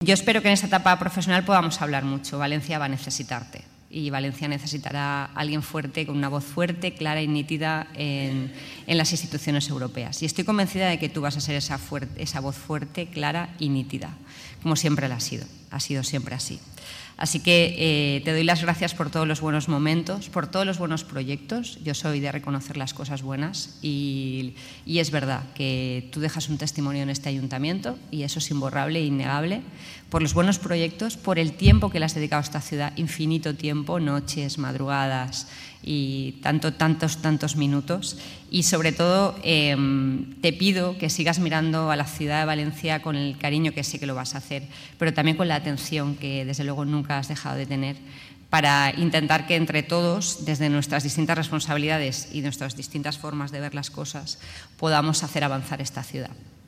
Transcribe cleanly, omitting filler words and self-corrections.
Yo espero que en esta etapa profesional podamos hablar mucho. Valencia va a necesitarte y Valencia necesitará a alguien fuerte, con una voz fuerte, clara y nítida en las instituciones europeas. Y estoy convencida de que tú vas a ser esa voz fuerte, clara y nítida, como siempre lo ha sido siempre así. Así que te doy las gracias por todos los buenos momentos, por todos los buenos proyectos. Yo soy de reconocer las cosas buenas y es verdad que tú dejas un testimonio en este ayuntamiento y eso es imborrable e innegable, por los buenos proyectos, por el tiempo que le has dedicado a esta ciudad, infinito tiempo, noches, madrugadas y tantos minutos. Y sobre todo te pido que sigas mirando a la ciudad de Valencia con el cariño que sé que lo vas a hacer, pero también con la atención que desde luego nunca has dejado de tener, para intentar que entre todos, desde nuestras distintas responsabilidades y nuestras distintas formas de ver las cosas, podamos hacer avanzar esta ciudad.